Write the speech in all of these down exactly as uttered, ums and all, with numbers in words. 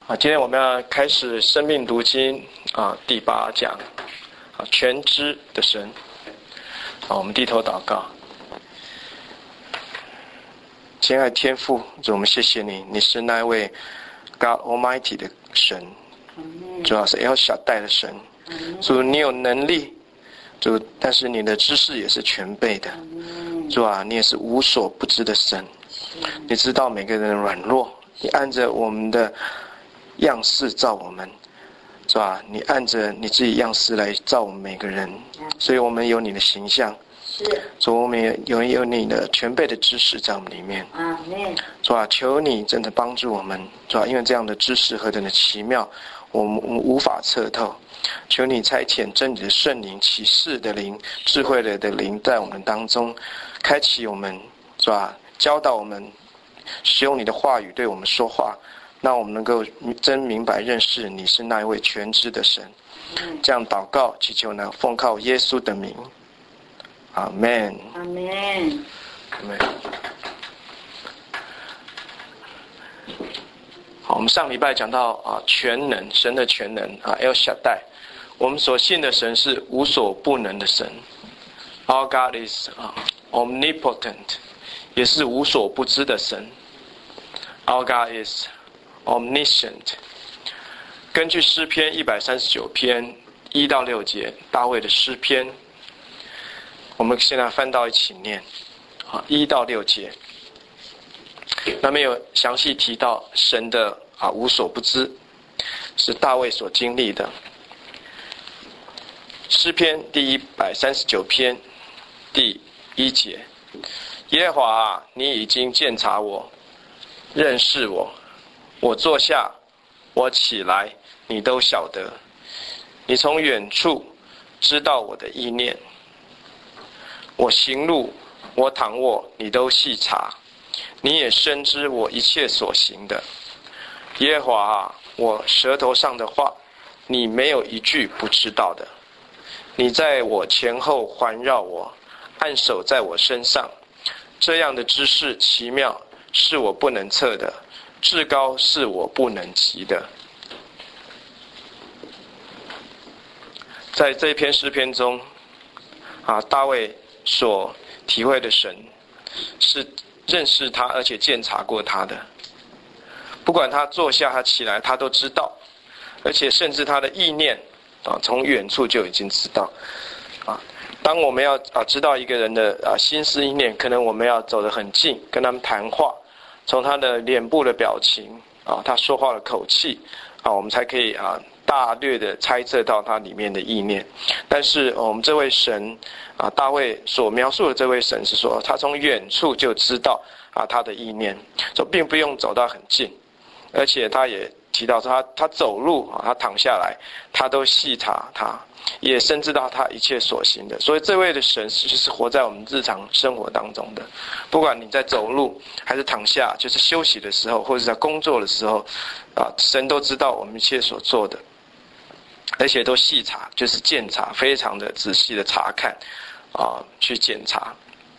啊，今天我们要开始生命读经啊第八讲啊全知的神。啊，我们低头祷告。亲爱的天父，主，我们谢谢你，你是那位 God Almighty 的神，主要是 El Shaddai 的神。主，你有能力，主，但是你的知识也是全备的。主啊，你也是无所不知的神，你知道每个人的软弱，你按着我们的样式造我们，是吧？你按着你自己样式来造我们每个人，所以我们有你的形象，所以我们也有有你的全备的知识在我们里面。是吧？求你真的帮助我们，是吧？因为这样的知识何等的奇妙，我们我们无法测透。求你差遣真理的圣灵、启示的灵、智慧的的灵在我们当中，开启我们，是吧？教导我们，使用你的话语对我们说话。让我们能够真明白认识你是那一位全知的神。这样祷告祈求呢，奉靠耶稣的名，阿们。 阿们。 阿们。好，我们上礼拜讲到啊，全能，神的全能啊 ，El Shaddai。我们所信的神是无所不能的神。Our God is 啊 omnipotent， 也是无所不知的神。Our God is omniscient。 根据诗篇一百三十九篇一到六节，大卫的诗篇，我们现在翻到一起念啊，一到六节，那边有详细提到神的啊无所不知，是大卫所经历的。诗篇第一百三十九篇第一节，耶和华啊，你已经鉴察我，认识我，我坐下，我起来，你都晓得。你从远处知道我的意念，我行路，我躺卧，你都细察。你也深知我一切所行的。耶和华啊，我舌头上的话，你没有一句不知道的。你在我前后环绕我，按手在我身上。这样的知识奇妙，是我不能测的，至高是我不能及的。在这一篇诗篇中啊，大卫所体会的神是认识他而且鉴察过他的，不管他坐下他起来他都知道，而且甚至他的意念啊从远处就已经知道啊。当我们要啊知道一个人的啊心思意念，可能我们要走得很近跟他们谈话，从他的脸部的表情啊，他说话的口气啊，我们才可以啊大略的猜测到他里面的意念。但是我们这位神啊，大卫所描述的这位神是说，他从远处就知道啊他的意念，就并不用走到很近，而且他也提到说他他走路啊，他躺下来，他都细察他，也深知道他一切所行的。所以这位的神就是活在我们日常生活当中的，不管你在走路还是躺下，就是休息的时候或者在工作的时候啊，神都知道我们一切所做的，而且都细查，就是鉴察，非常的仔细的查看啊，去检查。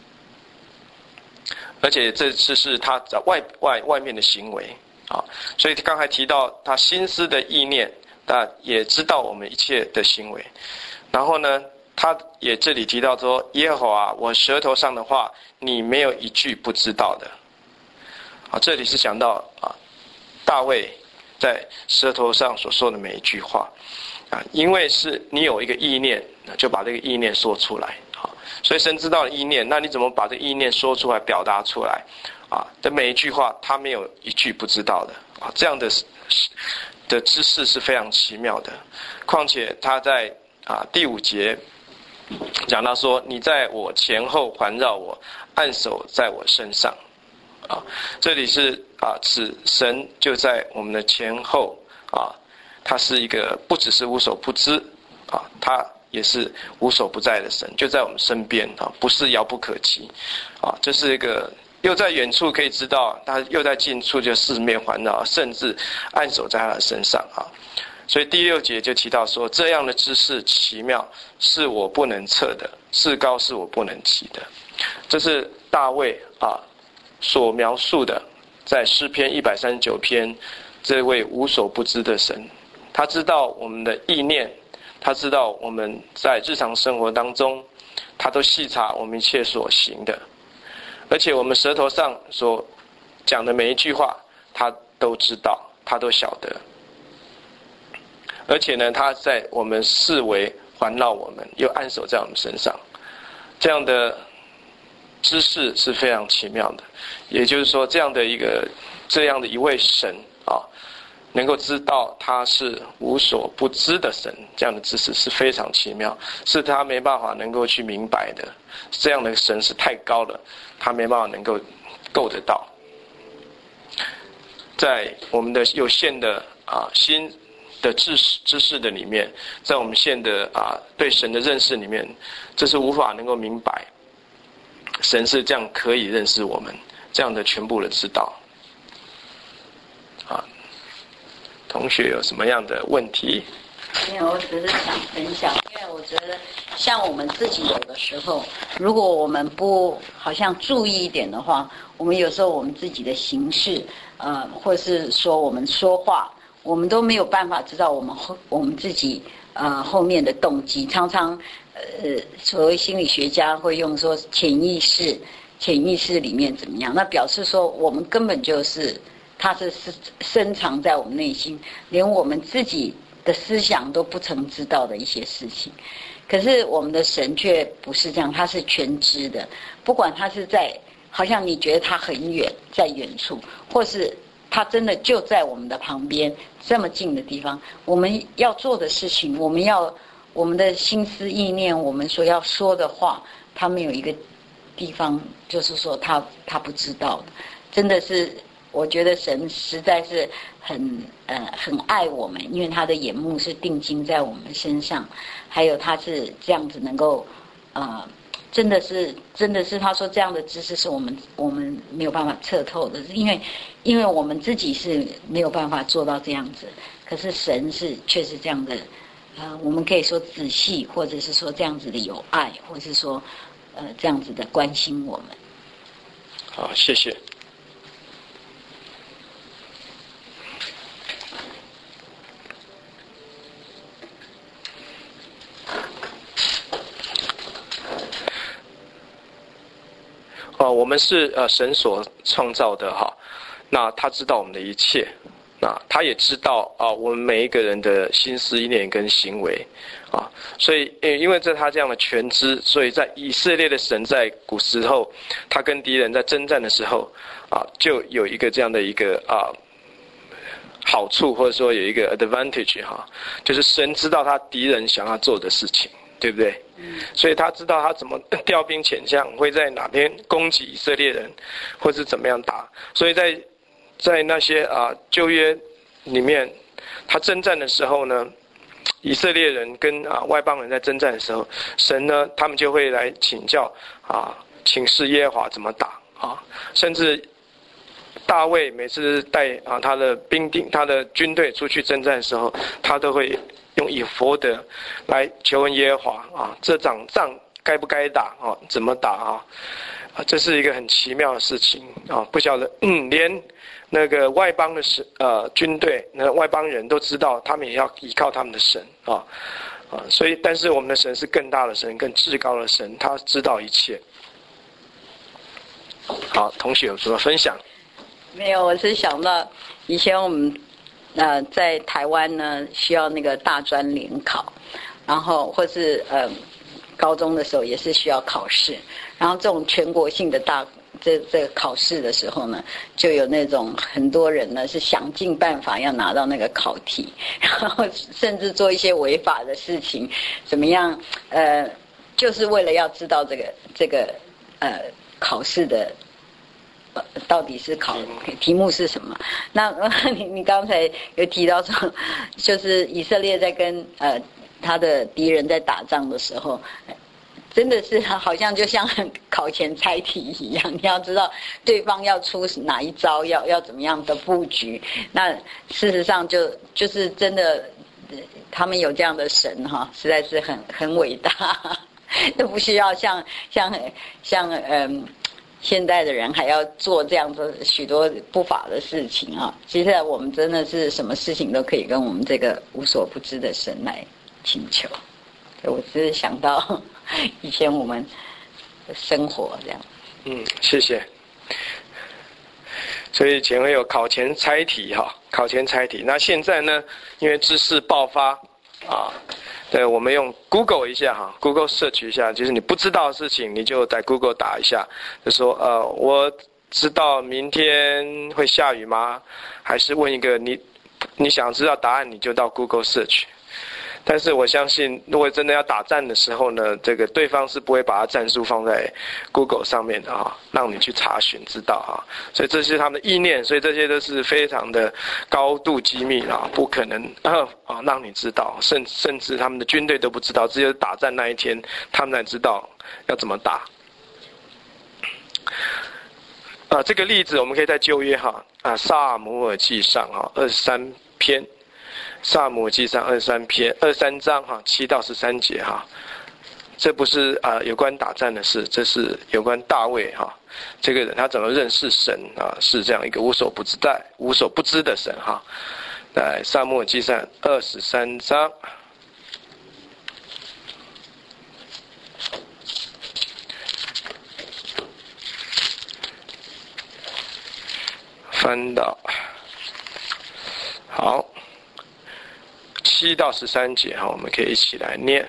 而且这次是他在外外外面的行为啊，所以刚才提到他心思的意念，他也知道我们一切的行为。然后呢，他也这里提到说，耶和华啊，我舌头上的话，你没有一句不知道的。啊，这里是讲到啊，大卫在舌头上所说的每一句话啊，因为是你有一个意念，就把这个意念说出来。好，所以神知道意念，那你怎么把这个意念说出来、表达出来？啊，这每一句话他没有一句不知道的啊，这样的的知识是非常奇妙的。况且他在啊第五节讲到说，你在我前后环绕我，按手在我身上。啊，这里是啊，此神就在我们的前后啊，他是一个不只是无所不知啊，他也是无所不在的神，就在我们身边啊，不是遥不可及啊，这是一个又在远处可以知道，他又在近处就四面环绕，甚至按手在他的身上啊。所以第六节就提到说，这样的知识奇妙，是我不能测的，至高是我不能及的。这是大卫啊所描述的，在诗篇一百三十九篇这位无所不知的神，他知道我们的意念，他知道我们在日常生活当中，他都细察我们一切所行的，而且我们舌头上所讲的每一句话，他都知道，他都晓得。而且呢，他在我们四围环绕我们，又安守在我们身上，这样的知识是非常奇妙的。也就是说，这样的一个这样的一位神啊，能够知道他是无所不知的神，这样的知识是非常奇妙，是他没办法能够去明白的。这样的神是太高了，他没办法能够够得到。在我们的有限的啊心的知识知识的里面，在我们现的啊对神的认识里面，这是无法能够明白神是这样可以认识我们，这样的全部的知道。啊，同学有什么样的问题？ 没有，我只是想分享，因为我觉得像我们自己有的时候，如果我们不好像注意一点的话，我们有时候我们自己的行事，呃，或是说我们说话，我们都没有办法知道我们后我们自己呃后面的动机。常常呃，所谓心理学家会用说潜意识，潜意识里面怎么样？那表示说我们根本就是它是深藏在我们内心，连我们自己的思想都不曾知道的一些事情。可是我们的神却不是这样，他是全知的，不管他是在好像你觉得他很远，在远处，或是他真的就在我们的旁边这么近的地方，我们要做的事情，我们要我们的心思意念，我们所要说的话，他没有一个地方就是说他他不知道的。真的是我觉得神实在是很呃很爱我们，因为他的眼目是定睛在我们身上，还有他是这样子能够呃真的是真的是他说这样的知识是我们我们没有办法测透的，因为因为我们自己是没有办法做到这样子，可是神是却是这样的呃我们可以说仔细，或者是说这样子的有爱，或者是说呃这样子的关心我们。 好，谢谢。啊，我们是呃神所创造的哈，那他知道我们的一切，那他也知道啊我们每一个人的心思意念跟行为啊，所以因为在他这样的全知，所以在以色列的神在古时候，他跟敌人在征战的时候啊，就有一个这样的一个啊好处，或者说有一个 advantage 哈，就是神知道他敌人想要做的事情。对不对？所以他知道他怎么调兵遣将，会在哪边攻击以色列人，或是怎么样打。所以在在那些啊旧约里面，他征战的时候呢，以色列人跟啊外邦人在征战的时候，神呢他们就会来请教啊，请示耶和华怎么打啊，甚至大卫每次带啊他的兵丁、他的军队出去征战的时候，他都会用以弗得来求问耶和华啊，这场仗该不该打啊？怎么打啊？啊，这是一个很奇妙的事情啊！不晓得，嗯，连那个外邦的神呃军队，那外邦人都知道，他们也要依靠他们的神啊啊！所以，但是我们的神是更大的神，更至高的神，他知道一切。好，同学有什么分享？ 没有，我是想到以前我们。呃，在台湾呢，需要那个大专联考，然后或是呃，高中的时候也是需要考试，然后这种全国性的大这这个考试的时候呢，就有那种很多人呢是想尽办法要拿到那个考题，然后甚至做一些违法的事情，怎么样？呃，就是为了要知道这个这个呃考试的。到底是考题目是什么？那你你刚才有提到说，就是以色列在跟呃他的敌人在打仗的时候，真的是好像就像考前猜题一样，你要知道对方要出哪一招，要要怎么样的布局。那事实上就就是真的，他们有这样的神哈，实在是很很伟大，都不需要像像像嗯。 现代的人还要做这样子许多不法的事情啊！其实我们真的是什么事情都可以跟我们这个无所不知的神来请求。我只是想到以前我们的生活这样。 嗯，谢谢。所以以前会有考前猜题哈，考前猜题。那现在呢，因为知识爆发啊，对，我们用 Google 一下哈 ，Google search 一下，就是你不知道的事情，你就在 Google 打一下，就说呃，我知道明天会下雨吗？还是问一个你你想知道答案，你就到 Google search。但是我相信，如果真的要打战的时候呢，这个对方是不会把它战术放在 Google 上面的啊，让你去查询知道啊。所以这是他们的意念，所以这些都是非常的高度机密啊，不可能啊让你知道，甚甚至他们的军队都不知道，只有打战那一天他们才知道要怎么打。啊，这个例子我们可以在旧约哈啊撒母耳记上哈二十三篇。撒母耳记上二十三篇二三章哈七到十三节哈，这不是啊、呃、有关打战的事，这是有关大卫哈这个人他怎么认识神啊，是这样一个无所不知在无所不知的神哈。来撒母耳记上二十三章，翻到好。七到十三节哈，我们可以一起来念。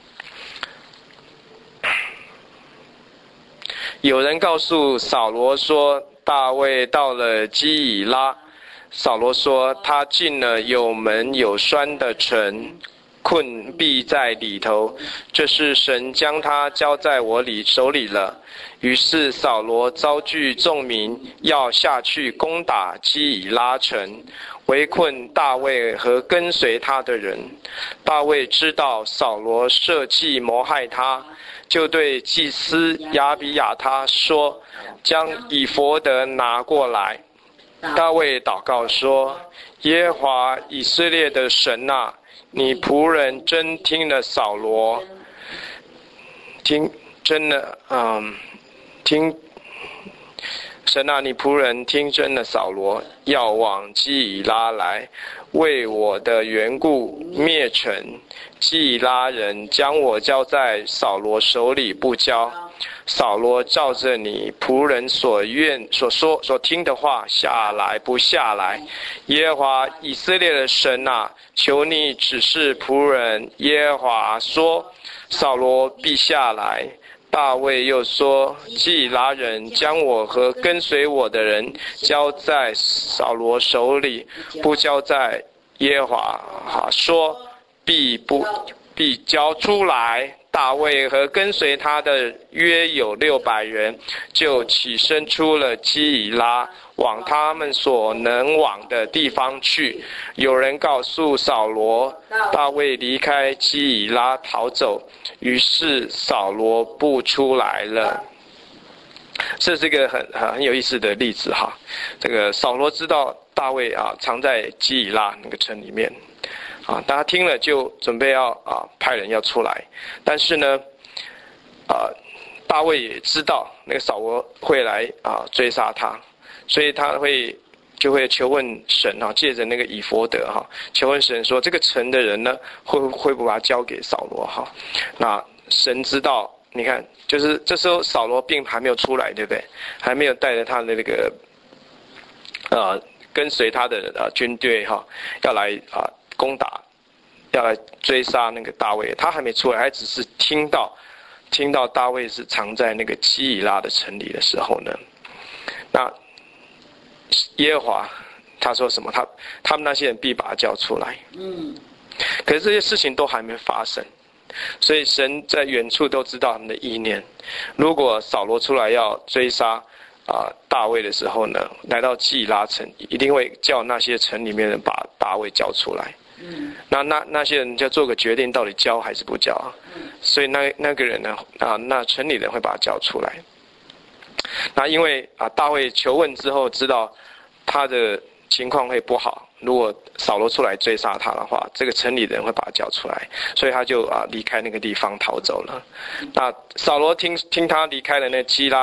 有人告诉扫罗说，大卫到了基以拉。扫罗说，他进了有门有栓的城，困闭在里头，这是神将他交在我里手里了。于是扫罗招聚众民，要下去攻打基以拉城，围困大卫和跟随他的人。大卫知道扫罗设计谋害他，就对祭司亚比亚他说，将以弗得拿过来。大卫祷告说，耶和华以色列的神啊，你仆人真听了扫罗，听真的嗯听神啊，你仆人听真了扫罗，要往基以拉来，为我的缘故灭城。基以拉人将我交在扫罗手里不交。扫罗照着你仆人所愿所说所听的话下来不下来？耶和华以色列的神啊，求你指示仆人。耶和华说，扫罗必下来。大卫又说，基以拉人将我和跟随我的人交在扫罗手里，不交在耶和华。说必不必交出来。大卫和跟随他的约有六百人，就起身出了基以拉，往他们所能往的地方去。有人告诉扫罗，大卫离开基以拉逃走，于是扫罗不出来了。这是一个很很有意思的例子哈。这个扫罗知道大卫啊藏在基以拉那个城里面。啊，大家听了就准备要啊派人要出来，但是呢，啊大卫也知道那个扫罗会来啊追杀他，所以他会就会求问神啊，借着那个以弗得哈，求问神说这个城的人呢会会不会把他交给扫罗哈？那神知道，你看就是这时候扫罗并还没有出来，对不对？还没有带着他的那个呃跟随他的啊军队哈要来啊。攻打，要来追杀那个大卫，他还没出来，还只是听到，听到大卫是藏在那个基以拉的城里的时候呢，那耶和华他说什么？他他们那些人必把他叫出来。嗯，可是这些事情都还没发生，所以神在远处都知道他们的意念。如果扫罗出来要追杀啊、呃、大卫的时候呢，来到基以拉城，一定会叫那些城里面的人把大卫叫出来。嗯，那那那些人就做个决定，到底交还是不交啊？嗯，所以那那个人呢，啊，那城里人会把他叫出来。那因为啊，大卫求问之后，知道他的情况会不好，如果扫罗出来追杀他的话，这个城里人会把他叫出来，所以他就啊离开那个地方逃走了。那扫罗听听他离开了那基拉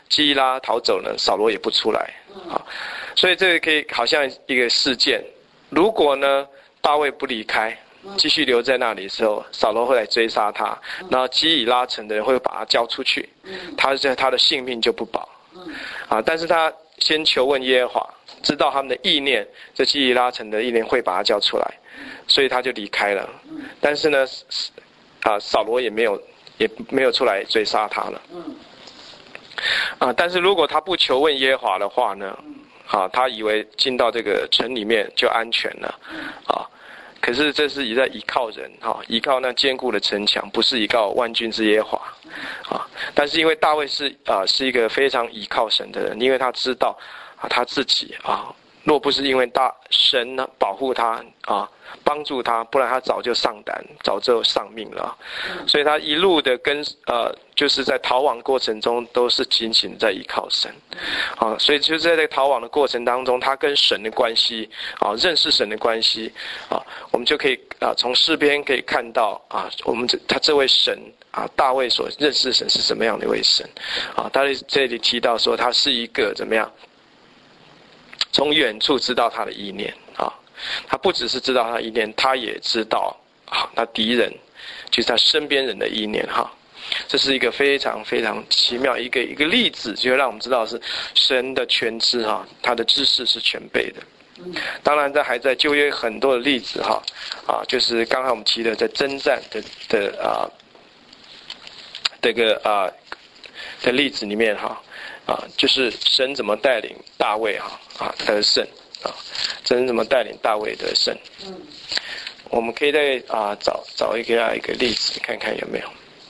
基伊拉逃走呢，扫罗也不出来啊。所以这个可以好像一个事件，如果呢大卫不离开，继续留在那里的时候，扫罗会来追杀他，然后基以拉城的人会把他交出去，他他的性命就不保啊。但是他先求问耶和华，知道他们的意念，这基以拉城的意念会把他交出来，所以他就离开了。但是呢，啊，扫罗也没有也没有出来追杀他了。啊，但是如果他不求问耶和华的话呢，啊，他以为进到这个城里面就安全了，啊，可是这是也在依靠人，啊，依靠那坚固的城墙，不是依靠万军之耶和华，啊，但是因为大卫是啊是一个非常依靠神的人，因为他知道啊他自己啊，若不是因为大神呢保护他啊，帮助他，不然他早就丧胆，早就丧命了。所以他一路的跟呃，就是在逃亡过程中都是紧紧在依靠神，啊，所以就是在这个逃亡的过程当中，他跟神的关系啊，认识神的关系啊，我们就可以啊从诗篇可以看到啊，我们这他这位神啊，大卫所认识神是什么样的一位神啊？他在这里提到说，他是一个怎么样？从远处知道他的意念啊，他不只是知道他的意念，他也知道啊，他敌人就是他身边人的意念哈。这是一个非常非常奇妙一个一个例子，就让我们知道是神的全知哈，他的知识是全备的。当然，这还在旧约很多的例子哈啊，就是刚才我们提的在征战的的啊这个啊的例子里面哈。啊，就是神怎么带领大卫哈啊得胜啊，神怎么带领大卫得胜？嗯，我们可以再啊找找一个一个例子看看有没有。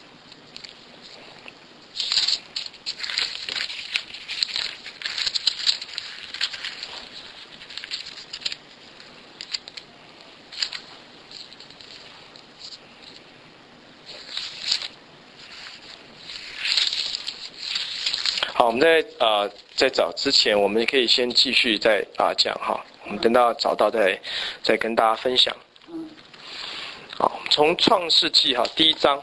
好，我们在啊、呃、在找之前，我们可以先继续再啊、呃、讲哈，我们等到找到再再跟大家分享。好，从创世纪哈第一章，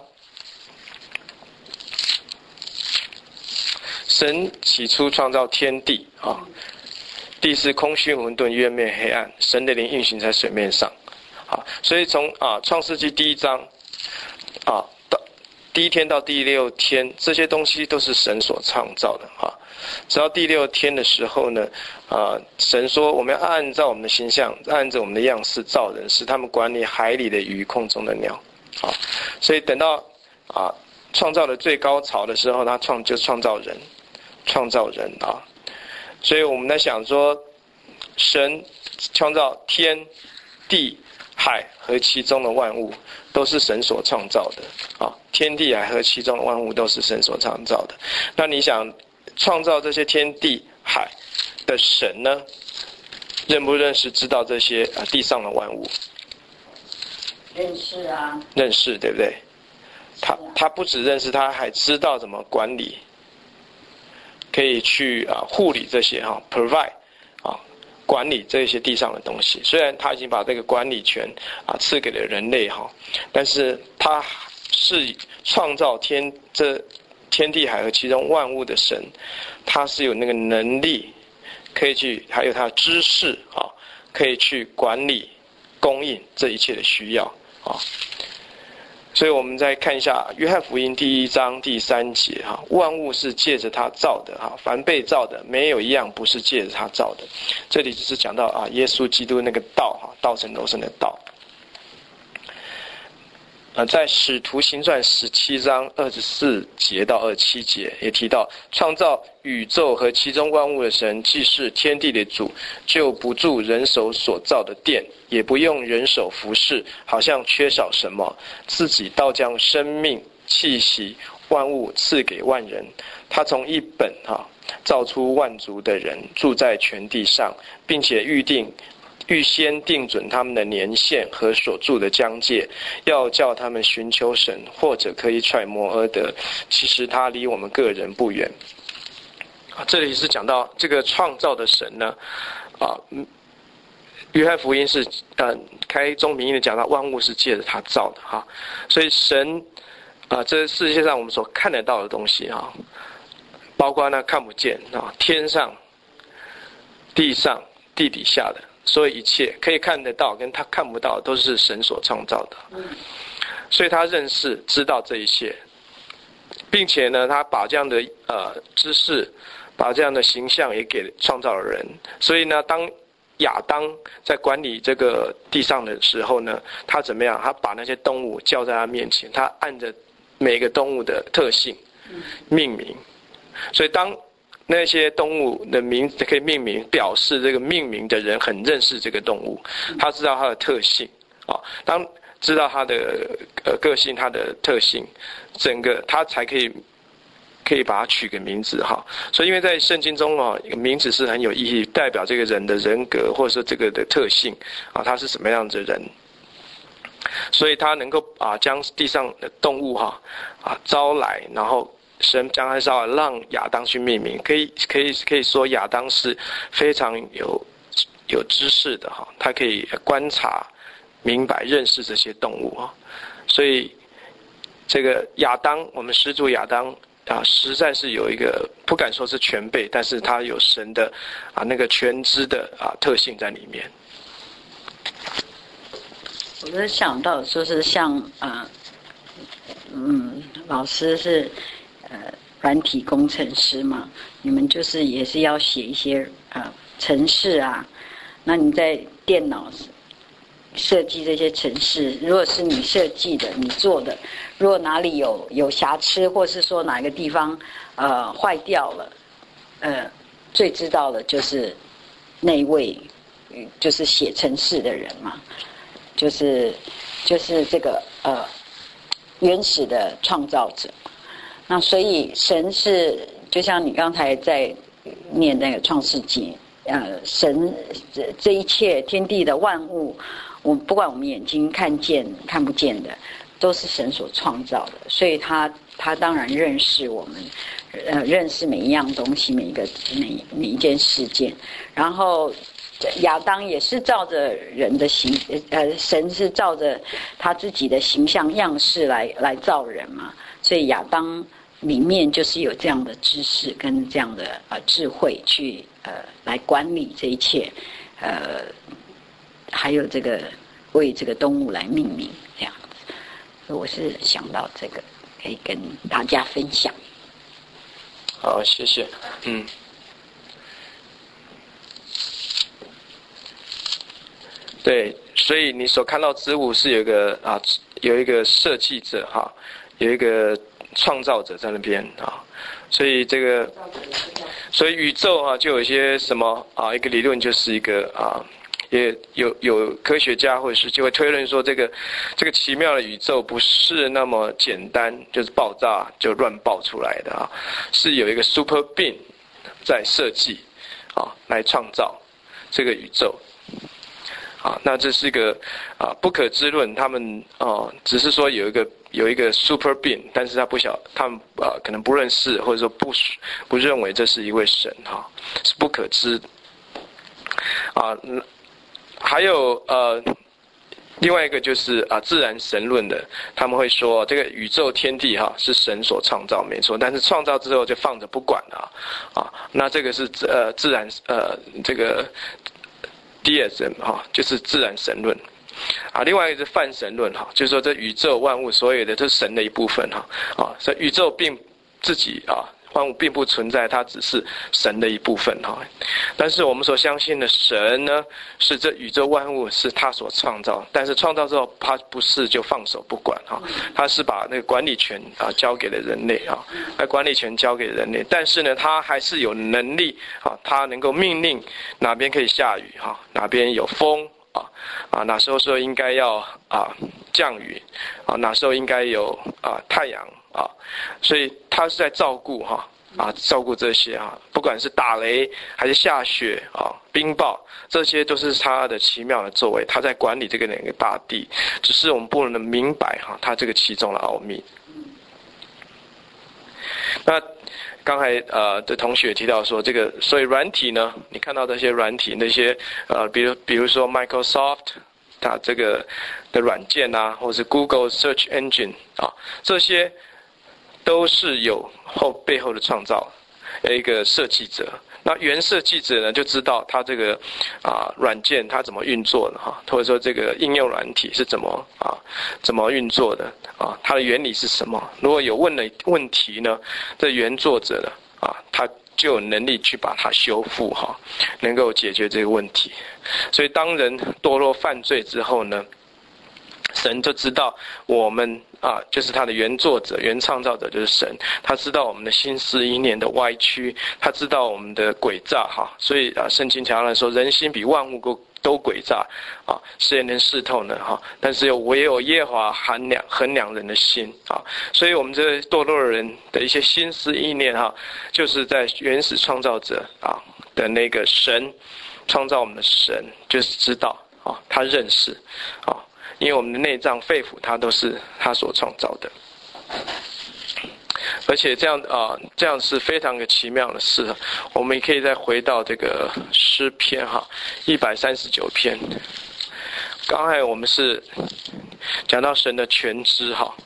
神起初创造天地啊，地是空虚混沌，渊面黑暗，神的灵运行在水面上。好，所以从啊创世纪第一章啊。第一天到第六天，这些东西都是神所创造的哈。直到第六天的时候呢，啊，神说我们要按照我们的形象，按照我们的样式造人，使他们管理海里的鱼、空中的鸟。啊，所以等到啊创造的最高潮的时候，他创就创造人，创造人啊。所以我们在想说，神创造天地海和其中的万物，都是神所创造的啊！天地海和其中的万物都是神所创造的。那你想，创造这些天地海的神呢，认不认识知道这些啊地上的万物？ 认识啊， 认识，对不对？他他不只认识，他还知道怎么管理，可以去啊护理这些哈 ，provide 啊。管理这些地上的东西，虽然他已经把这个管理权啊赐给了人类哈，但是他是创造天这天地海和其中万物的神，他是有那个能力，可以去，还有他的知识啊，可以去管理、供应这一切的需要啊。所以我们再看一下约翰福音第一章第三节哈，万物是借着他造的哈，凡被造的没有一样不是借着他造的。这里只是讲到啊，耶稣基督那个道哈，道成肉身的道。呃，在使徒行传十七章二十四节到二十七节也提到，创造宇宙和其中万物的神，既是天地的主，就不住人手所造的殿，也不用人手服侍，好像缺少什么，自己倒将生命气息万物赐给万人。他从一本哈造出万族的人，住在全地上，并且预定。预先定准他们的年限和所住的疆界，要叫他们寻求神，或者可以揣摩而得。其实他离我们个人不远。啊，这里是讲到这个创造的神呢，啊，约翰福音是呃开宗明义的讲到万物是借着他造的哈，所以神啊，这世界上我们所看得到的东西哈，包包括那看不见啊，天上、地上、地底下的所有一切可以看得到跟他看不到，都是神所创造的。所以他认识知道这一切，并且呢，他把这样的呃知识，把这样的形象也给创造了人。所以呢，当亚当在管理这个地上的时候呢，他怎么样？他把那些动物叫在他面前，他按着每个动物的特性命名。所以当那些动物的名字可以命名，表示这个命名的人很认识这个动物，他知道它的特性啊。当知道它的呃个性，它的特性，整个他才可以可以把它取个名字哈。所以因为在圣经中啊，名字是很有意义，代表这个人的人格或者说这个的特性啊，他是什么样子的人。所以他能够啊将地上的动物哈啊招来，然后神将他招来，让亚当去命名。可以可以可以说亚当是非常有有知识的哈，他可以观察、明白、认识这些动物哈。所以这个亚当，我们始祖亚当啊，实在是有一个不敢说是全备，但是他有神的啊那个全知的啊特性在里面。 我就想到就是像啊、呃，嗯，老师是呃软体工程师嘛，你们就是也是要写一些呃程式啊，那你在电脑设计这些程式，如果是你设计的、你做的，如果哪里有有瑕疵，或是说哪个地方呃坏掉了，呃，最知道的就是那一位就是写程式的人嘛。就是就是这个呃原始的创造者。那所以神是就像你刚才在念那个创世纪，呃神这这一切天地的万物，我不管我们眼睛看见看不见的，都是神所创造的。所以他他当然认识我们，呃认识每一样东西，每一个每每一件事件，然后亚当也是照着人的形，呃，神是照着他自己的形象样式来来造人嘛，所以亚当里面就是有这样的知识跟这样的呃智慧去呃来管理这一切，呃，还有这个为这个动物来命名这样子，所以我是想到这个可以跟大家分享。 好，谢谢，嗯。对，所以你所看到之物是有一个啊，有一个设计者哈，有一个创造者在那边啊，所以这个，所以宇宙啊，就有一些什么啊，一个理论就是一个啊，也有有科学家或者是就会推论说，这个这个奇妙的宇宙不是那么简单，就是爆炸就乱爆出来的啊，是有一个 super being 在设计啊，来创造这个宇宙。啊，那这是一个啊不可知论，他们哦、啊、只是说有一个有一个 super being， 但是他不晓，他们啊可能不认识，或者说不不认为这是一位神哈、啊，是不可知。啊，还有呃另外一个就是啊自然神论的，他们会说这个宇宙天地哈、啊、是神所创造没错，但是创造之后就放着不管了啊，那这个是呃自然呃这个。Deism 哈，就是自然神论，啊，另外一个是泛神论哈，就是说这宇宙万物所有的都是神的一部分哈，啊，所以宇宙并自己啊，万物并不存在，它只是神的一部分哈。但是我们所相信的神呢，是这宇宙万物是他所创造，但是创造之后他不是就放手不管哈，他是把那个管理权啊交给了人类啊，把管理权交给人类，但是呢，他还是有能力啊，他能够命令哪边可以下雨哈，哪边有风啊啊，哪时候说应该要啊降雨啊，哪时候应该有啊太阳啊，所以他是在照顾哈。啊，照顾这些啊，不管是打雷还是下雪啊，冰雹，这些都是他的奇妙的作为，他在管理这个两个大地，只是我们不能明白哈、啊，他这个其中的奥秘。那刚才呃的同学提到说，这个所以软体呢，你看到这些软体那些呃，比如比如说 Microsoft 它这个的软件啊，或是 Google Search Engine 啊，这些。都是有后背后的创造， 一个设计者。那原设计者呢，就知道他这个啊软件它怎么运作的哈，或者说这个应用软体是怎么啊怎么运作的啊，它的原理是什么？如果有问了问题呢，这原作者呢啊，他就有能力去把它修复哈，能够解决这个问题。所以当人堕落犯罪之后呢，神就知道我们啊，就是他的原作者、原创造者就是神，他知道我们的心思意念的歪曲，他知道我们的诡诈哈，所以啊，圣经常常说人心比万物都都诡诈啊，谁能识透呢哈？但是有唯有耶和华衡量衡量人的心啊，所以我们这堕落的人的一些心思意念哈，就是在原始创造者啊的那个神创造我们的神，就是知道啊，他认识啊。因为我们的内脏肺腑它都是他所创造的，而且这样啊、呃，这样是非常的奇妙的事。我们也可以再回到这个诗篇哈，一百三十九篇。刚才我们是讲到神的全知哈，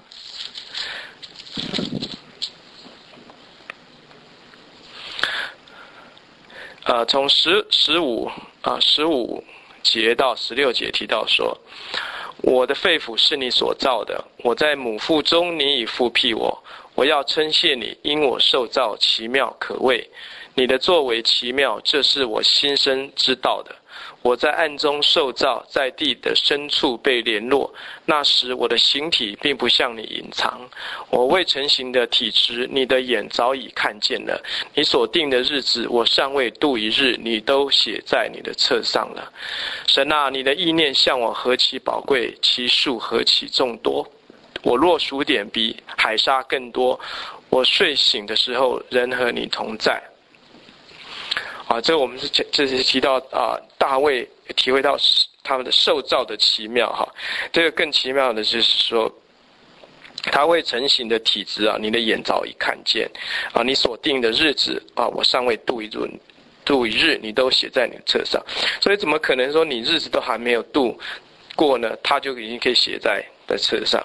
呃，从十十五啊十五节到十六节提到说。我的肺腑是你所造的，我在母腹中你已复辟我，我要称谢你，因我受造奇妙可畏，你的作为奇妙，这是我心生知道的。我在暗中受造，在地的深处被联络，那时我的形体并不向你隐藏，我未成形的体质，你的眼早已看见了，你所定的日子，我尚未度一日，你都写在你的册上了。神啊，你的意念向我何其宝贵，其数何其众多，我若数点比海沙更多，我睡醒的时候仍和你同在。啊，这我们是这是提到啊，大卫体会到他们的受造的奇妙哈。这个更奇妙的就是说，他未成形的体质啊，你的眼早已看见啊，你所定的日子啊，我尚未度一日，度一日你都写在你的册上。所以怎么可能说你日子都还没有度过呢？他就已经可以写在的册上。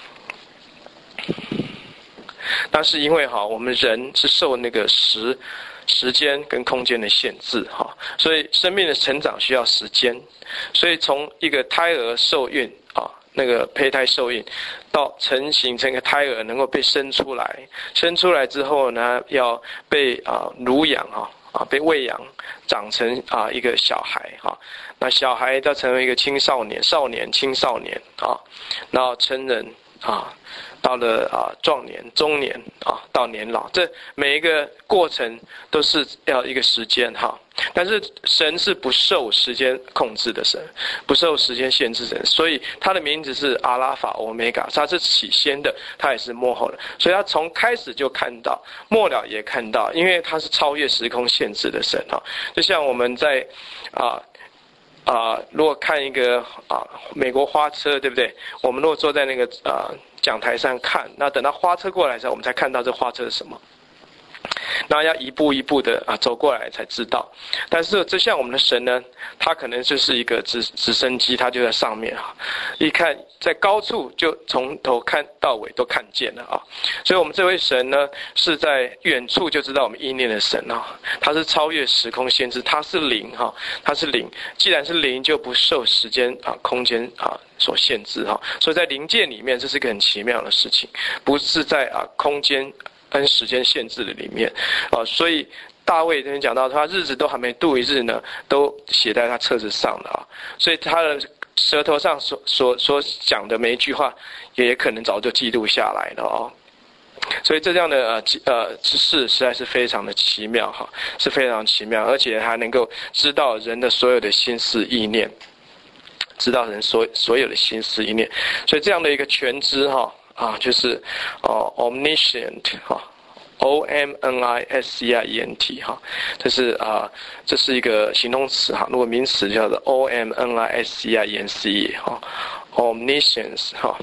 那是因为哈，我们人是受那个时。时间跟空间的限制哈，所以生命的成长需要时间，所以从一个胎儿受孕啊，那个胚胎受孕，到成型成个胎儿能够被生出来，生出来之后呢，要被啊乳养哈啊被喂养，长成啊一个小孩哈，那小孩到成为一个青少年、少年、青少年啊，然后成人啊。到了啊壮年、中年啊，到年老，这每一个过程都是要一个时间哈。但是神是不受时间控制的神，不受时间限制的神，所以他的名字是阿拉法、欧米伽，他是起先的，他也是末后的，所以他从开始就看到，末了也看到，因为他是超越时空限制的神哈。就像我们在啊。啊、呃，如果看一个啊、呃、美国花车，对不对？我们如果坐在那个啊、呃、讲台上看，那等到花车过来的时候，我们才看到这花车是什么。那要一步一步的啊走过来才知道。但是这像我们的神呢，他可能就是一个直直升机，他就在上面啊，一看在高处就从头看到尾都看见了啊。所以我们这位神呢，是在远处就知道我们意念的神啊，他是超越时空限制，他是灵哈，他是灵。既然是灵，就不受时间啊、空间啊所限制哈。所以在灵界里面，这是一个很奇妙的事情，不是在啊空间跟时间限制的里面啊，所以大卫这边讲到，他日子都还没度一日呢，都写在他册子上了啊，所以他的舌头上所所所讲的每一句话，也可能早就记录下来了哦。所以这样的呃呃知识实在是非常的奇妙哈，是非常奇妙，而且还能够知道人的所有的心思意念，知道人所所有的心思意念，所以这样的一个全知哈。啊，就是哦 ，omniscient 哈 ，O M N I S C I E N T 哈，这是啊，这是一个形容词哈，如果名词叫做 O M N I S C I E N C E 哈 ，omniscience 哈，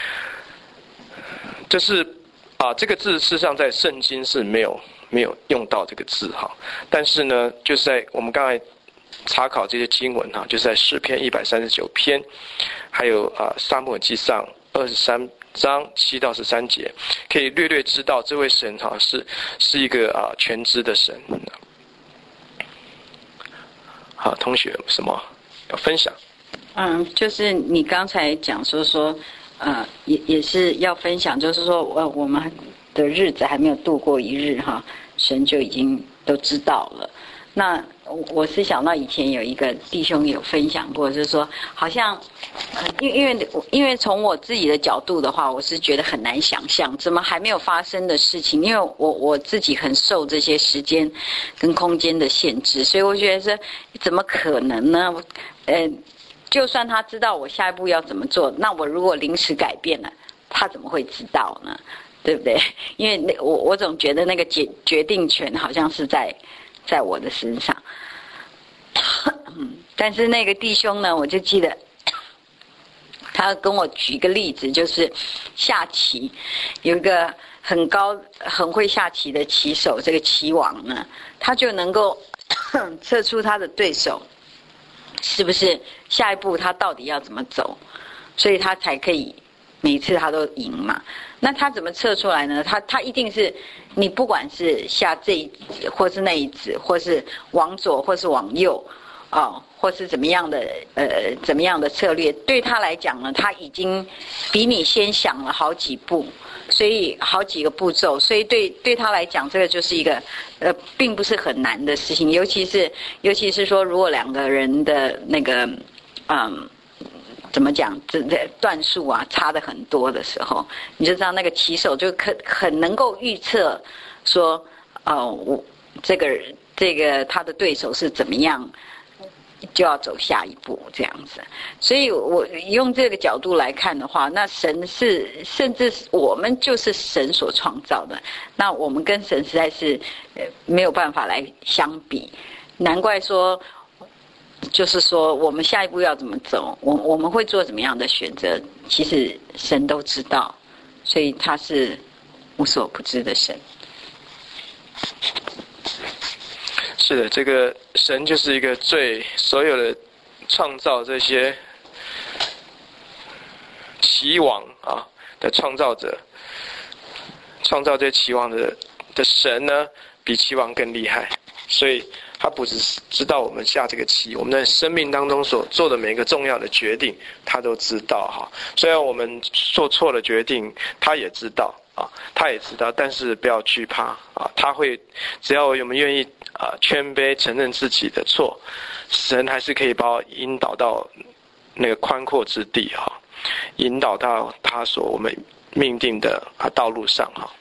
这是啊，这个字事实上在圣经是没有没有用到这个字哈，但是呢，就是在我们刚才查考这些经文哈，就是在诗篇一百三十九篇，还有啊，撒母耳记上二十三章七到十三节，可以略略知道这位神哈是是一个啊全知的神。好，同学有什么要分享？ 嗯，就是你刚才讲说说，呃，也也是要分享，就是说，呃，我们的日子还没有度过一日哈，神就已经都知道了。那我是想到以前有一个弟兄有分享过，就是说，好像，呃、因因为因为从我自己的角度的话，我是觉得很难想象，怎么还没有发生的事情，因为我我自己很受这些时间跟空间的限制，所以我觉得说，怎么可能呢？呃。就算他知道我下一步要怎么做，那我如果临时改变了，他怎么会知道呢？对不对？因为那我我总觉得那个决决定权好像是在在我的身上。但是那个弟兄呢，我就记得他跟我举一个例子，就是下棋，有一个很高很会下棋的棋手，这个棋王呢，他就能够测出他的对手是不是下一步他到底要怎么走，所以他才可以每次他都赢嘛。那他怎么测出来呢？他他一定是你不管是下这一子或是那一子，或是往左或是往右啊、哦，或是怎么样的呃怎么样的策略，对他来讲呢，他已经比你先想了好几步，所以好几个步骤，所以对对他来讲，这个就是一个呃，并不是很难的事情。尤其是尤其是说，如果两个人的那个嗯，怎么讲，这这段数啊差的很多的时候，你就知道那个棋手就可很能够预测说，哦，我这个这个他的对手是怎么样，就要走下一步这样子。所以我用这个角度来看的话，那神是甚至我们就是神所创造的，那我们跟神实在是呃没有办法来相比。难怪说就是说我们下一步要怎么走，我我们会做怎么样的选择，其实神都知道，所以他是无所不知的神。 是的，这个神就是一个最所有的创造这些棋王啊的创造者，创造这些棋王的的神呢，比棋王更厉害，所以他不只是知道我们下这个棋，我们在生命当中所做的每一个重要的决定，他都知道哈。虽然我们做错了决定，他也知道啊，他也知道，但是不要惧怕啊，他会只要我们愿意啊谦卑承认自己的错，神还是可以把我引导到那个宽阔之地哈，引导到他所我们命定的啊道路上哈。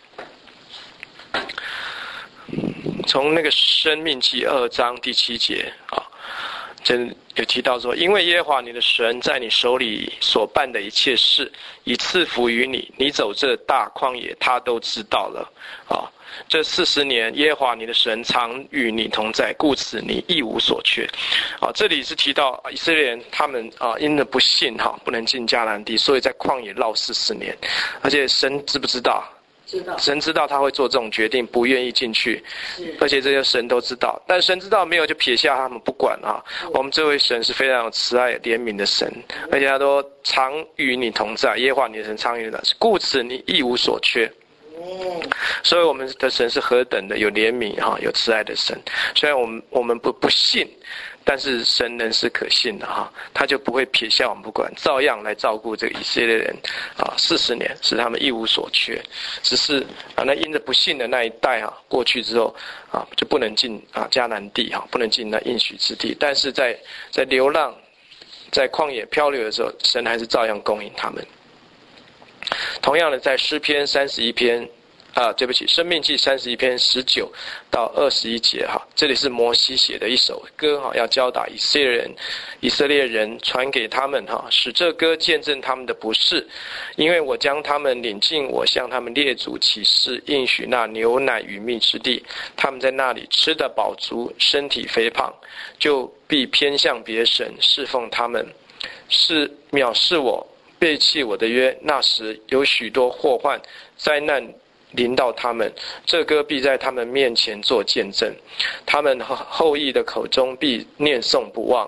从那个申命记二章第七节啊，真有提到说，因为耶和华你的神在你手里所办的一切事，已赐福于你，你走这大旷野，他都知道了啊。这四十年，耶和华你的神常与你同在，故此你一无所缺。啊，这里是提到以色列人他们啊，因着不信哈，不能进迦南地，所以在旷野绕四十年。而且神知不知道？ 知道。 神知道他会做这种决定，不愿意进去，而且这些神都知道。但神知道没有就撇下他们不管啊。我们这位神是非常有慈爱怜悯的神，而且他都常与你同在，耶和华你的神常与你同在，故此你一无所缺。所以我们的神是何等的有怜悯哈，有慈爱的神。虽然我们我们不不信，但是神人是可信的哈，他就不会撇下我们不管，照样来照顾这个以色列人啊，四十年使他们一无所缺。只是啊，那因着不信的那一代啊，过去之后啊，就不能进啊迦南地哈，不能进那应许之地。但是在在流浪，在旷野漂流的时候，神还是照样供应他们。同样的，在诗篇三十一篇。啊，对不起，生命记三十一篇十九到二十一节哈，这里是摩西写的一首歌哈，要教导以色列人，以色列人传给他们哈，使这歌见证他们的不是，因为我将他们领进我向他们列祖起誓应许那牛奶与蜜之地，他们在那里吃得饱足，身体肥胖，就必偏向别神侍奉他们，是藐视我，背弃我的约，那时有许多祸患灾难临到他们，这歌必在他们面前做见证，他们后裔的口中必念诵不忘。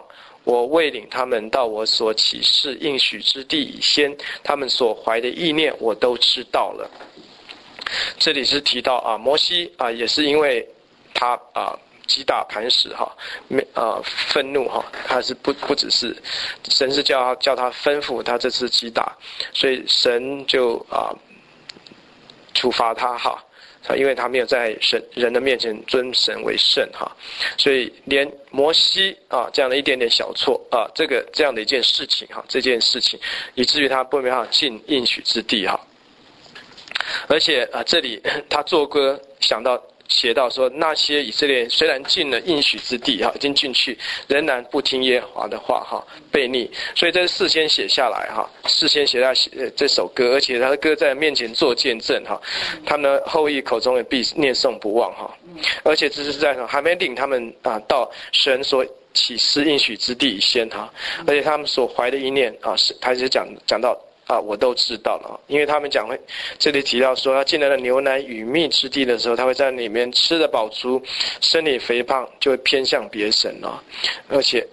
我未领他们到我所启示应许之地以先，他们所怀的意念我都知道了。这里是提到啊，摩西啊，也是因为他啊击打磐石哈，没啊愤怒哈，他是不不只是神是叫他叫他吩咐他这次击打，所以神就啊处罚他哈。因为他没有在神人的面前尊神为圣哈，所以连摩西啊这样的一点点小错啊，这个这样的一件事情哈，这件事情以至于他不没办法进应许之地哈。而且啊，这里他作歌想到写到说，那些以色列人虽然进了应许之地哈，已经进去，仍然不听耶和华的话哈，悖逆。所以这是事先写下来哈，事先写下这首歌，而且他的歌在面前做见证哈，他们的后裔口中也必念诵不忘哈。而且这是在还没领他们啊到神所启示应许之地以先哈，而且他们所怀的意念啊，是他是讲讲到。啊，我都知道了，因为他们讲会，这里提到说，他进来了牛奶与蜜之地的时候，他会在里面吃得饱足，身体肥胖，就会偏向别神了，而且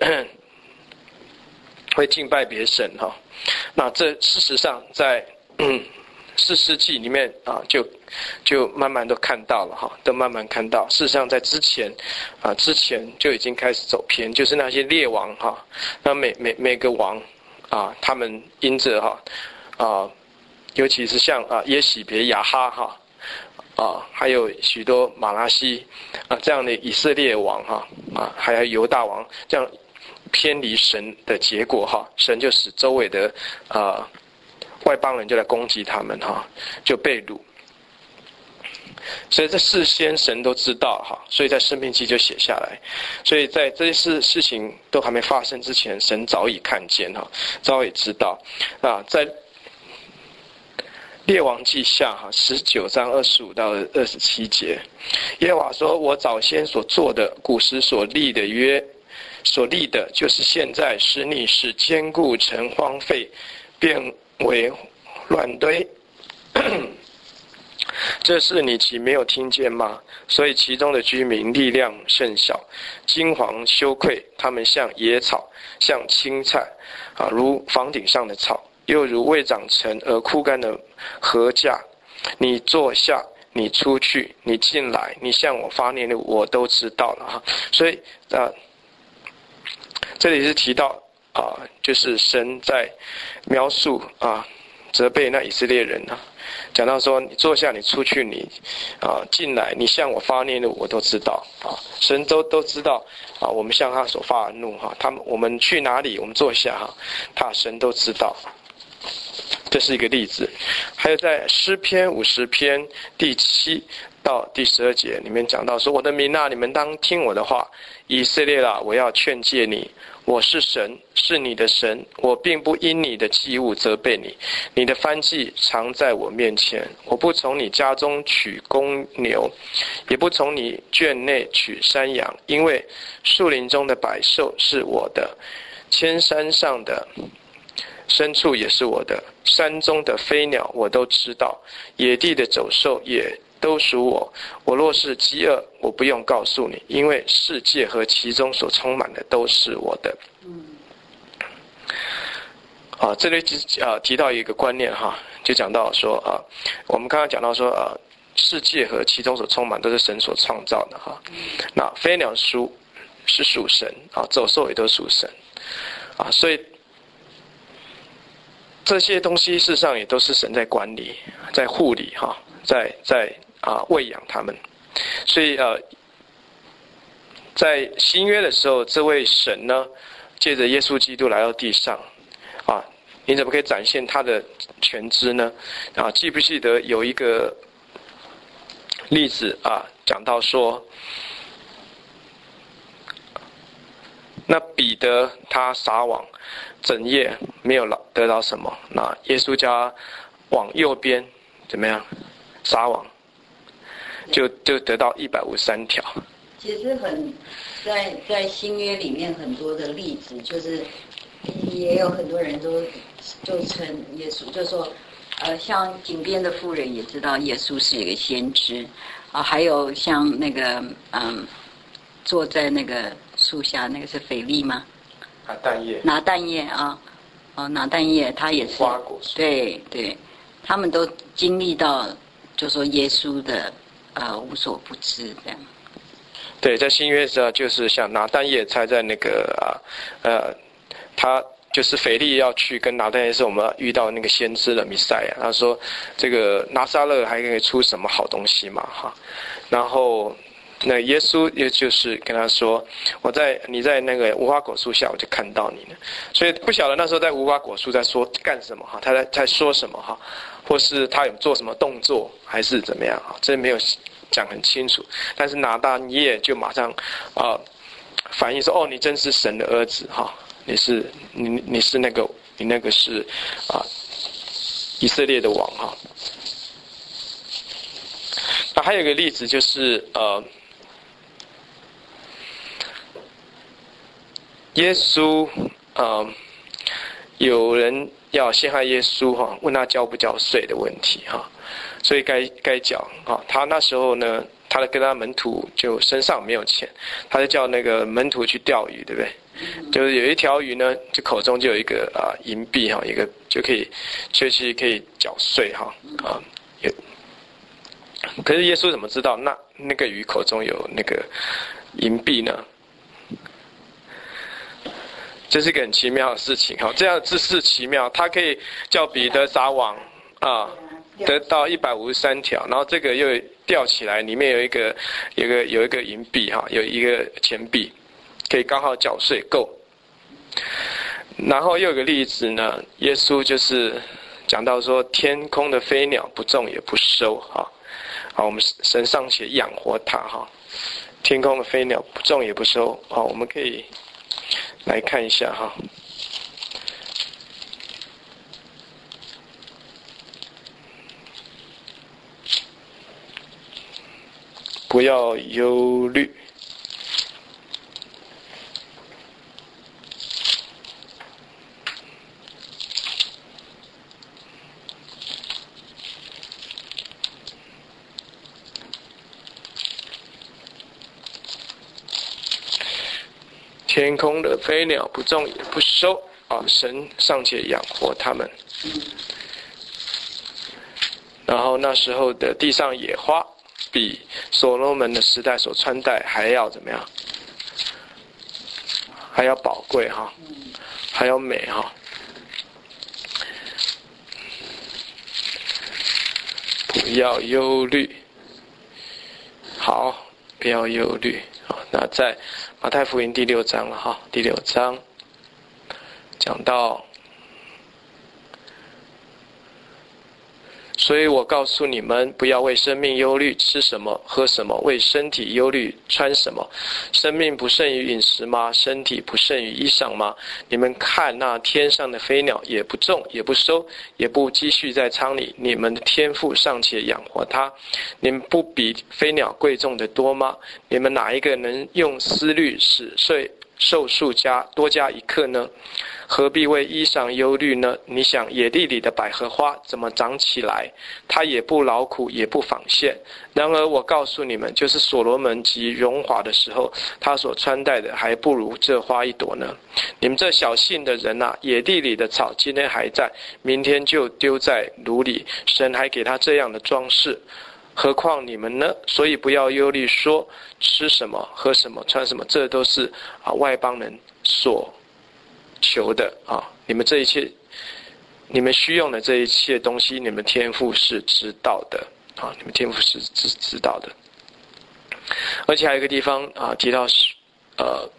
会敬拜别神哈。那这事实上在嗯士师记里面啊，就就慢慢都看到了哈，都慢慢看到。事实上在之前啊，之前就已经开始走偏，就是那些列王哈，那每每每个王。啊，他们因着哈啊，尤其是像啊耶洗别、亚哈哈啊，还有许多马拉西啊这样的以色列王哈啊，还有犹大王这样偏离神的结果哈，神就使周围的啊外邦人就来攻击他们哈，就被掳。所以这事先神都知道哈，所以在申命记就写下来。所以在这些事事情都还没发生之前，神早已看见哈，早已知道啊。在列王记下哈十九章二十五到二十七节，耶和华说：“我早先所做的，古时所立的约，所立的，就是现在使你使坚固城荒废，变为乱堆。”这事你岂没有听见吗？所以其中的居民力量甚小，惊惶羞愧，他们像野草，像青菜啊，如房顶上的草，又如未长成而枯干的禾稼。你坐下，你出去，你进来，你向我发念的，我都知道了哈。所以啊，这里是提到啊，就是神在描述啊，责备那以色列人啊。讲到说，你坐下，你出去，你啊进来，你向我发念怒，我都知道啊。神都都知道啊，我们向他所发的怒哈，他们我们去哪里，我们坐下哈，他神都知道。这是一个例子。还有在诗篇五十篇第七到第十二节里面讲到说，我的民啊，你们当听我的话，以色列啊，我要劝诫你。我是神，是你的神，我并不因你的祭物责备你，你的燔祭常在我面前，我不从你家中取公牛，也不从你圈内取山羊，因为树林中的百兽是我的，千山上的牲畜也是我的，山中的飞鸟我都知道，野地的走兽也都属我。我若是饥饿，我不用告诉你，因为世界和其中所充满的都是我的。啊，这里啊提到一个观念哈，就讲到说啊，我们刚刚讲到说啊，世界和其中所充满都是神所创造的哈。那飞鸟属是属神啊，走兽也都属神啊，所以这些东西事实上也都是神在管理、在护理哈，在在啊喂养他们。所以呃，在新约的时候，这位神呢，借着耶稣基督来到地上啊，你怎么可以展现他的全知呢？啊，记不记得有一个例子啊，讲到说，那彼得他撒网，整夜没有得到什么，那耶稣叫他往右边怎么样撒网，就就得到一百五十三条。 其实很在在新约里面很多的例子，就是也有很多人都就称耶稣，就说呃，像井边的妇人也知道耶稣是一个先知啊，还有像那个嗯，坐在那个树下那个是腓力吗？ 拿但业， 拿但业啊，哦，拿但业他也是花果树， 对对，他们都经历到，就说耶稣的呃无所不知这样。 对，在新约时候，就是像拿但业猜在那个啊呃，他就是腓力要去跟拿但业说，我们遇到那个先知的弥赛亚，他说这个拿撒勒还可以出什么好东西嘛哈，然后。那耶稣也就是跟他说，我在你在那个无花果树下，我就看到你了。所以不晓得那时候在无花果树在说干什么哈，他在在说什么哈，或是他有做什么动作，还是怎么样哈，这没有讲很清楚。但是拿但业就马上啊、呃、反应说，哦，你真是神的儿子哈，你是你你是那个你那个是啊、呃、以色列的王哈。那还有一个例子就是呃。耶稣，呃，有人要陷害耶稣哈，问他交不交税的问题哈，所以该该缴哈。他那时候呢，他的跟他门徒就身上没有钱，他就叫那个门徒去钓鱼，对不对？就是有一条鱼呢，就口中就有一个啊银币哈，一个就可以，就其实可以缴税哈啊。有，可是耶稣怎么知道那那个鱼口中有那个银币呢？这是一个很奇妙的事情哈，这样知识奇妙，它可以叫彼得撒网啊，得到一百五十三条，然后这个又吊起来，里面有一个有一个有一个银币哈，有一个钱币，可以刚好缴税够。然后又有个例子呢，耶稣就是讲到说，天空的飞鸟不种也不收哈，好，我们神尚且养活它哈，天空的飞鸟不种也不收，好，我们可以。来看一下哈，不要忧虑。天空的飞鸟不种也不收啊，神尚且养活他们。然后那时候的地上野花比所罗门的时代所穿戴还要怎么样？还要宝贵哈，还要美哈。不要忧虑。好，不要忧虑。好，那在马太福音第六章了哈，第六章讲到，所以我告诉你们，不要为生命忧虑，吃什么喝什么；为身体忧虑，穿什么。生命不胜于饮食吗？身体不胜于衣裳吗？你们看那天上的飞鸟，也不种，也不收，也不积蓄在仓里，你们的天父尚且养活它，你们不比飞鸟贵重的多吗？你们哪一个能用思虑使岁寿数加多加一刻呢？何必为衣裳忧虑呢？你想野地里的百合花怎么长起来？它也不劳苦，也不纺线。然而我告诉你们，就是所罗门极荣华的时候，他所穿戴的还不如这花一朵呢。你们这小信的人啊，野地里的草今天还在，明天就丢在炉里，神还给他这样的装饰。何况你们呢？所以不要忧虑说吃什么喝什么穿什么，这都是啊外邦人所求的啊！你们这一切，你们需用的这一切东西，你们天父是知道的啊！你们天父是知知道的。而且还有一个地方啊，提到呃，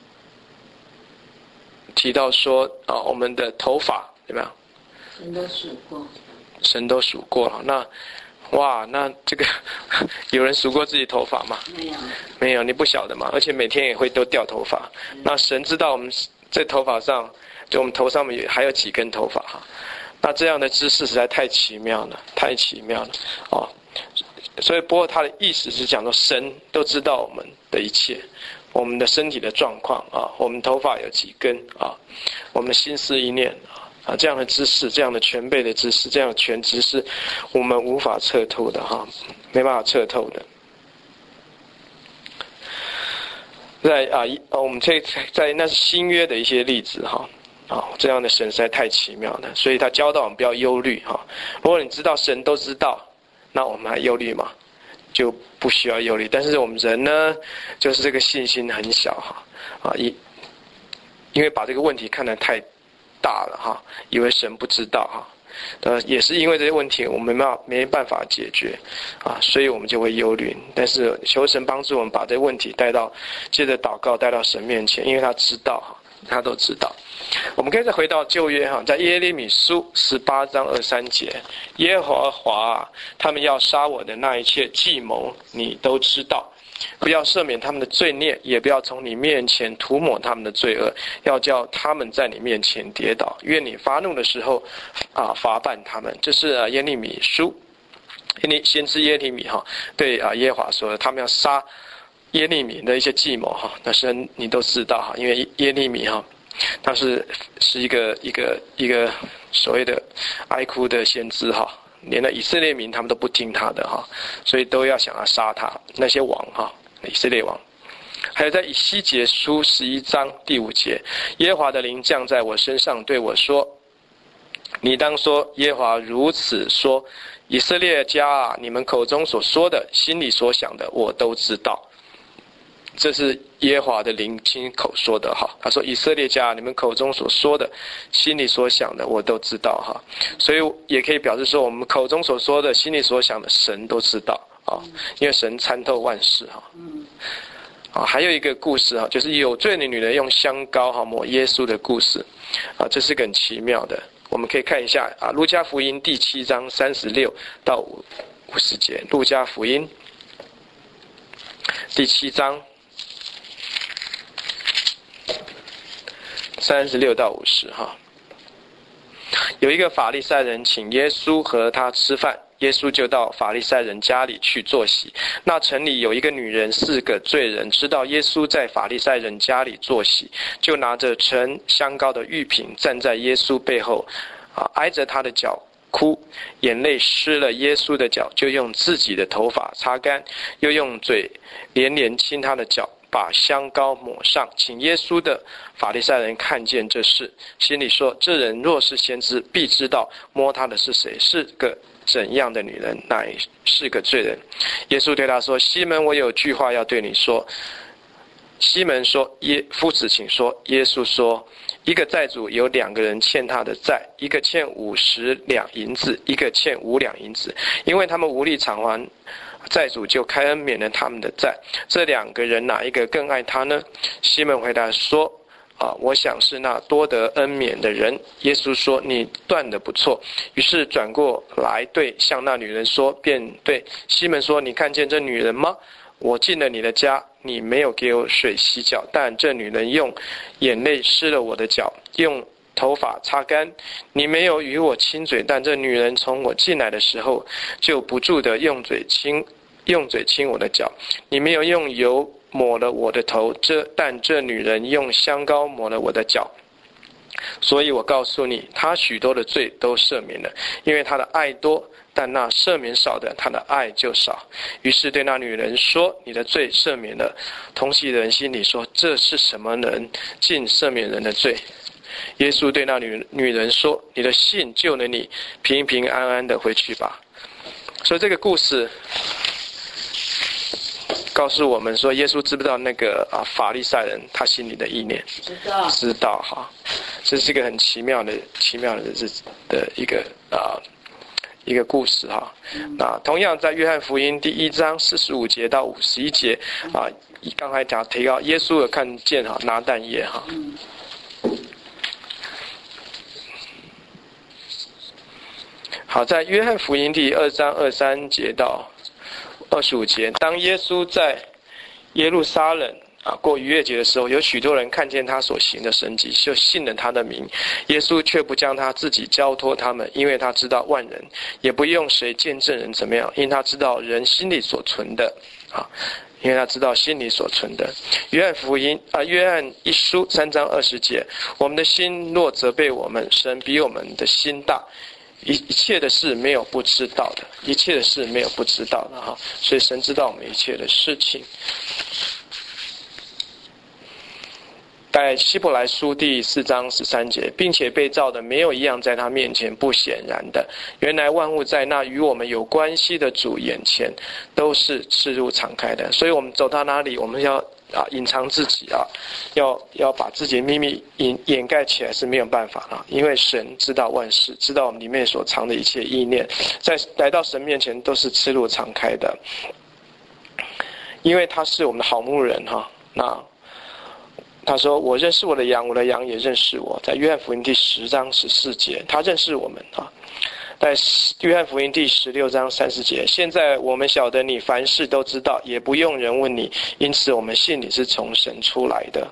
提到说啊，我们的头发怎么样？ 神都数过， 神都数过了。那哇，那这个有人数过自己头发吗？ 没有， 没有，你不晓得嘛？而且每天也会都掉头发。嗯、那神知道我们在头发上，就我们头上面还有几根头发哈。那这样的知识实在太奇妙了，太奇妙了哦。所以，不过他的意思是讲说，神都知道我们的一切，我们的身体的状况啊，我们头发有几根啊，我们的心思意念啊。啊，这样的知识，这样的全备的知识，这样的全知识，我们无法测透的哈，没办法测透的。 在啊，我们这在那是新约的一些例子哈。啊、哦，这样的神实在太奇妙了，所以他教导我们不要忧虑哈、哦。如果你知道神都知道，那我们还忧虑吗？就不需要忧虑。但是我们人呢，就是这个信心很小哈啊，因因为把这个问题看得太大了哈，以为神不知道哈。呃，也是因为这些问题我们没没办法解决啊，所以我们就会忧虑。但是求神帮助我们把这个问题带到，接着祷告带到神面前，因为他知道哈。他都知道。我们可以再回到旧约哈，在耶利米书十八章二三节，耶和华啊，他们要杀我的那一切计谋，你都知道。不要赦免他们的罪孽，也不要从你面前涂抹他们的罪恶，要叫他们在你面前跌倒。愿你发怒的时候啊，罚办他们。这是啊耶利米书，耶利先知耶利米哈对啊耶和华说的，他们要杀耶利米的一些计谋哈，那是你都知道哈，因为耶利米哈，他是是一个一个一个所谓的哀哭的先知哈，连了以色列民他们都不听他的哈，所以都要想要杀他那些王哈，以色列王。还有在以西结书十一章第五节，耶和华的灵降在我身上，对我说：你当说，耶和华如此说，以色列家啊，你们口中所说的，心里所想的，我都知道。这是耶和华的灵亲口说的哈，他说以色列家，你们口中所说的，心里所想的，我都知道哈。所以也可以表示说，我们口中所说的，心里所想的，神都知道啊，因为神参透万事哈。啊，还有一个故事哈，就是有罪的女人用香膏哈抹耶稣的故事啊，这是个很奇妙的。我们可以看一下啊，路加福音第七章三十六到五五十节，路加福音第七章。三十六到五十哈，有一个法利赛人请耶稣和他吃饭，耶稣就到法利赛人家里去坐席。那城里有一个女人是个罪人，知道耶稣在法利赛人家里坐席，就拿着盛香膏的玉瓶站在耶稣背后，啊，挨着他的脚哭，眼泪湿了耶稣的脚，就用自己的头发擦干，又用嘴连连亲他的脚，把香膏抹上。请耶稣的法利赛人看见这事，心里说：这人若是先知，必知道摸他的是谁，是个怎样的女人，乃是个罪人。耶稣对他说：西门，我有句话要对你说。西门说：耶夫子请说。耶稣说：一个债主有两个人欠他的债，一个欠五十两银子，一个欠五两银子，因为他们无力偿还，债主就开恩免了他们的债。这两个人哪一个更爱他呢？西门回答说：啊，我想是那多得恩免的人。耶稣说：你断得不错。于是转过来对向那女人说，便对西门说：你看见这女人吗？我进了你的家，你没有给我水洗脚，但这女人用眼泪湿了我的脚，用头发擦干。你没有与我亲嘴，但这女人从我进来的时候就不住地用嘴亲用嘴亲我的脚。你没有用油抹了我的头，这但这女人用香膏抹了我的脚。所以我告诉你，她许多的罪都赦免了，因为她的爱多，但那赦免少的，她的爱就少。于是对那女人说：你的罪赦免了。同席的人心里说：这是什么人，竟赦免人的罪？耶稣对那女女人说：你的信救了你，平平安安的回去吧。所以这个故事告诉我们说，耶稣知不知道那个啊法利赛人他心里的意念？ 知道， 知道哈。这是一个很奇妙的、奇妙的日子的一个啊一个故事哈。那同样在约翰福音第一章四十五节到五十一节啊，刚才讲提到耶稣有看见哈拿但业哈。好，在约翰福音第二章二三节到二十五节，当耶稣在耶路撒冷啊过逾越节的时候，有许多人看见他所行的神迹，就信了他的名。耶稣却不将他自己交托他们，因为他知道万人，也不用谁见证人怎么样，因他知道人心里所存的啊。因为他知道心里所存的。约翰福音啊，约翰一书三章二十节，我们的心若责备我们，神比我们的心大。一一切的事没有不知道的，一切的事没有不知道的哈，所以神知道我们一切的事情。 在希伯来书第四章十三节，并且被造的没有一样在他面前不显然的。原来万物在那与我们有关系的主眼前都是赤露敞开的。所以我们走到哪里，我们要啊隐藏自己啊，要要把自己的秘密掩掩盖起来是没有办法啊，因为神知道万事，知道我们里面所藏的一切意念，在来到神面前都是赤露敞开的。因为他是我们的好牧人哈，那他说我认识我的羊，我的羊也认识我。在约翰福音第十章十四节，他认识我们啊。在约翰福音第十六章三十节，现在我们晓得你凡事都知道，也不用人问你，因此我们信你是从神出来的。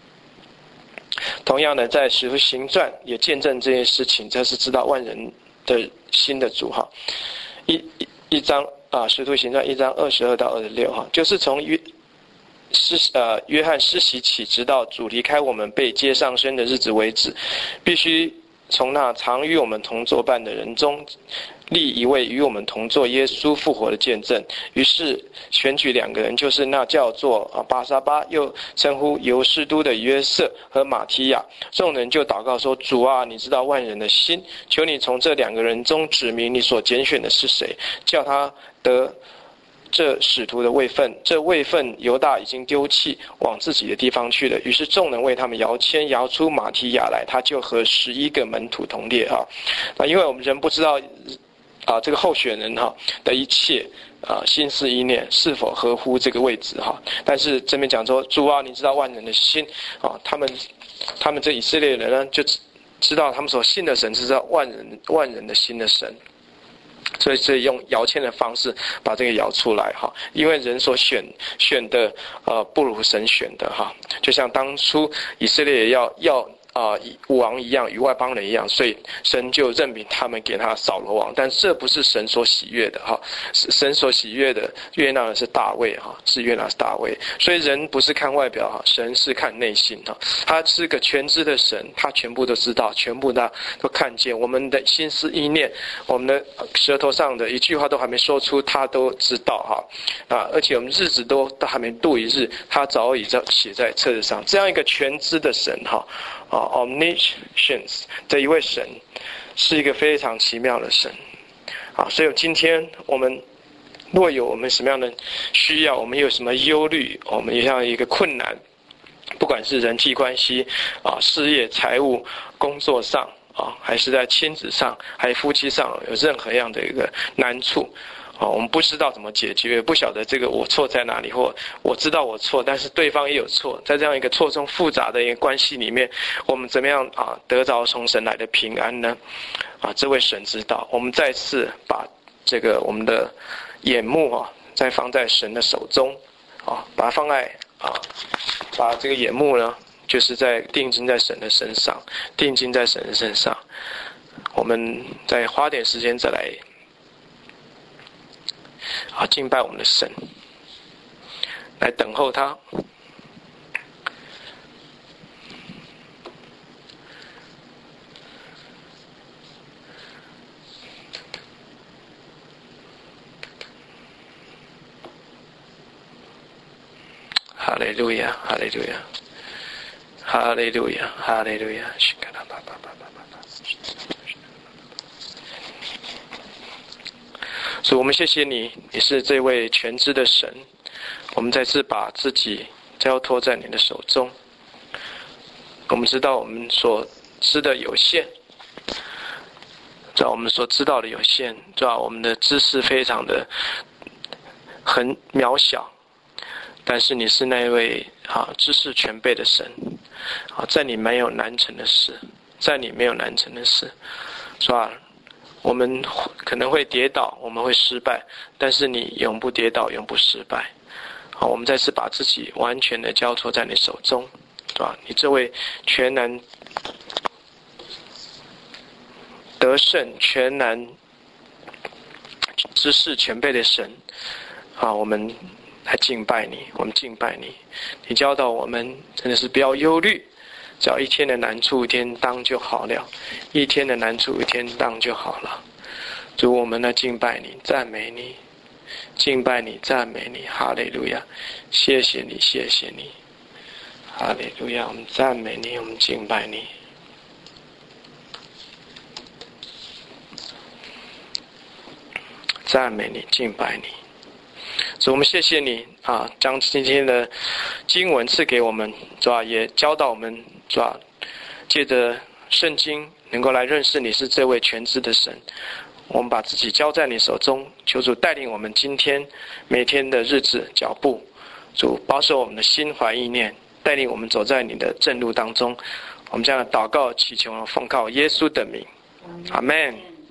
同样的，在使徒行传也见证这件事情，这是知道万人的心的主哈。一一一章啊，使徒行传一章二十二到二十六哈，就是从约施呃约翰施洗起，直到主离开我们被接上升的日子为止，必须从那常与我们同作伴的人中立一位与我们同作耶稣复活的见证。于是选举两个人，就是那叫做啊巴沙巴，又称呼犹士都的约瑟和马提亚。众人就祷告说：主啊，你知道万人的心，求你从这两个人中指明你所拣选的是谁，叫他得这使徒的位分。这位分犹大已经丢弃，往自己的地方去了。于是众人为他们摇签，摇出马提亚来，他就和十一个门徒同列啊。那因为我们人不知道啊这个候选人哈的一切啊心思意念是否合乎这个位置哈，但是这边讲说主啊，你知道万人的心啊，他们他们这以色列人呢就知道他们所信的神是知道万人万人的心的神。所以所以用摇签的方式把这个摇出来哈，因为人所选选的呃不如神选的哈，就像当初以色列要要啊、呃、王一样，与外邦人一样，所以神就任命他们给他扫罗王，但这不是神所喜悦的哈，神所喜悦的悦纳的是大卫哈，是悦纳是大卫，所以人不是看外表哈，神是看内心哈，他是个全知的神，他全部都知道，全部他都看见我们的心思意念，我们的舌头上的一句话都还没说出，他都知道哈啊，而且我们日子都都还没度一日，他早已在写在册子上，这样一个全知的神哈。啊 omniscience 的一位神，是一个非常奇妙的神啊！所以今天我们若有我们什么样的需要，我们有什么忧虑，我们有这样一个困难，不管是人际关系啊、事业、财务、工作上啊，还是在亲子上，还有夫妻上，有任何样的一个难处。啊，我们不知道怎么解决，不晓得这个我错在哪里，或我知道我错，但是对方也有错，在这样一个错综复杂的一个关系里面，我们怎么样啊得着从神来的平安呢？啊，这位神知道。我们再次把这个我们的眼目啊，再放在神的手中，啊，把它放在啊，把这个眼目呢，就是在定睛在神的身上，定睛在神的身上，我们再花点时间再来。啊，敬拜我们的神，来等候他。哈利路亚，哈利路亚，哈利路亚，哈利路亚。所以我们谢谢你，你是这位全知的神，我们再次把自己交托在你的手中。我们知道我们所知的有限，知道我们所知道的有限，知道我们的知识非常的很渺小，但是你是那位啊知识全备的神啊，在你没有难成的事，在你没有难成的事，是吧？我们可能会跌倒，我们会失败，但是你永不跌倒，永不失败。好，我们再次把自己完全的交托在你手中，对吧？你这位全能得胜、全能知识全备的神，啊，我们来敬拜你，我们敬拜你。你教导我们，真的是不要忧虑。只要一天的难处一天当就好了，一天的难处一天当就好了。主，我们来敬拜你，赞美你，敬拜你，赞美你，哈利路亚！谢谢你，谢谢你， 哈利路亚！我们赞美你，我们敬拜你。赞美你，敬拜你。主，我们谢谢你啊，将今天的经文赐给我们，主啊，也教导我们，主啊，借着圣经能够来认识你是这位全知的神。我们把自己交在你手中，求主带领我们今天每天的日子脚步。主保守我们的心怀意念，带领我们走在你的正路当中。我们这样的祷告祈求，奉靠耶稣的名，阿们。